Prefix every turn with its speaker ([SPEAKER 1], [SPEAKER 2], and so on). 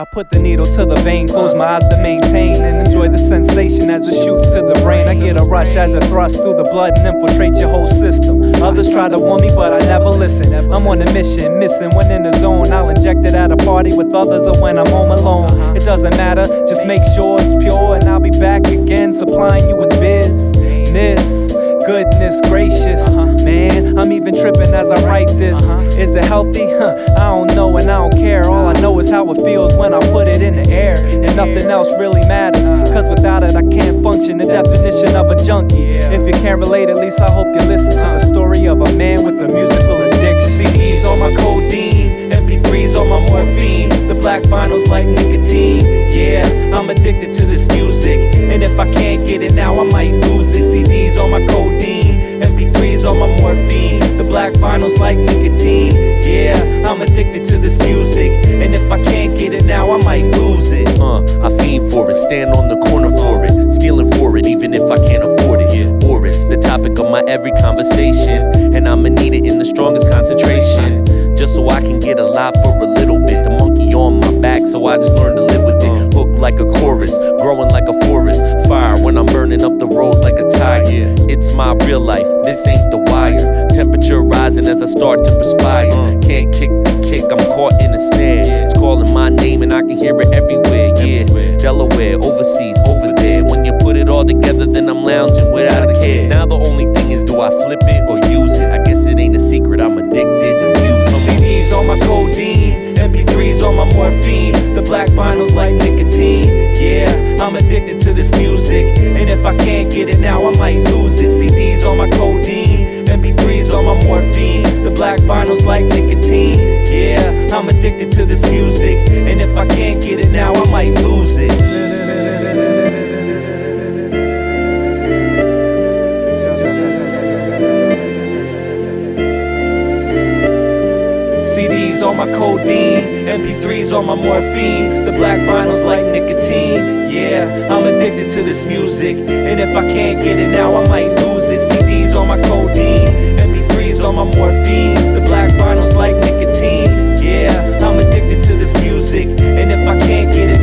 [SPEAKER 1] I put the needle to the vein, close my eyes to maintain, and enjoy the sensation as it shoots to the brain. I get a rush as it thrusts through the blood and infiltrates your whole system. Others try to warn me, but I never listen. I'm on a mission, missing when in the zone. I'll inject it at a party with others or when I'm home alone. It doesn't matter, just make sure it's pure, and I'll be back again, supplying you with business. Goodness gracious, man, I'm even tripping as I write this. Is it healthy? I don't know and I don't care. All I know is how it feels when I put it in the air, and nothing else really matters, cause without it I can't function. The definition of a junkie. If you can't relate, at least I hope you listen to the story of a man with a musical addiction.
[SPEAKER 2] CDs on my codeine, MP3s on my morphine, the black vinyls like nicotine. Yeah, I'm addicted to this music, and if I can't get it now I might lose it. CDs on my codeine, MP3s on my morphine, the black vinyls like nicotine. Yeah, I'm addicted to this music, and if I can't get it now I might lose it.
[SPEAKER 3] I fiend for it, stand on the corner for it, stealing for it even if I can't afford it. Or it's the topic of my every conversation, and I'ma need it in the strongest concentration, just so I can get alive for a little bit. The monkey on my back, so I just learned to live with it. Hooked like a chorus, growing like a forest. Fire when I'm burning up the road like a tire. It's my real life, this ain't The Wire. Temperature rising as I start to perspire. Can't kick the kick, I'm caught in a snare. It's calling my name and I can hear it everywhere. Yeah, Delaware, overseas, over there. When you put it all together, then I'm lounging without a care. Now the only thing is, do I flip it or use it? I guess it ain't a secret, I'm addicted to music.
[SPEAKER 2] CDs on my codeine, MP3s on my morphine, the black vinyls like nicotine. Yeah, I'm addicted to this music, and if I can't get it now I might lose it. CDs on my codeine, MP3s on my morphine, the black vinyls like nicotine. Yeah, I'm addicted to this music, and if I can't get it now I might lose it. CDs on my codeine, MP3s on my morphine, the black vinyls like nicotine. Yeah, I'm addicted to this music, and if I can't get it now I might lose it. CDs on my codeine, MP3s on my morphine, the black vinyls like nicotine. Yeah, I'm addicted to this music, and if I can't get it